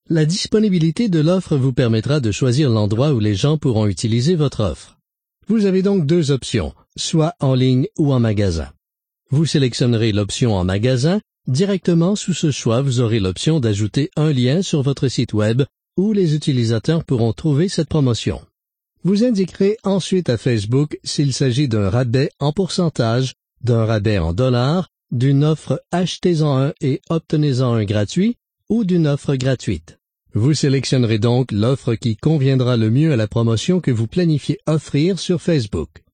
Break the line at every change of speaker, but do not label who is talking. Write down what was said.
La disponibilité de l'offre vous permettra de choisir l'endroit où les gens pourront utiliser votre offre. Vous avez donc deux options, soit en ligne ou en magasin. Vous sélectionnerez l'option en magasin. Directement sous ce choix, vous aurez l'option d'ajouter un lien sur votre site Web où les utilisateurs pourront trouver cette promotion. Vous indiquerez ensuite à Facebook s'il s'agit d'un rabais en pourcentage, d'un rabais en dollars, d'une offre achetez-en un et obtenez-en un gratuit ou d'une offre gratuite. Vous sélectionnerez donc l'offre qui conviendra le mieux à la promotion que vous planifiez offrir sur Facebook.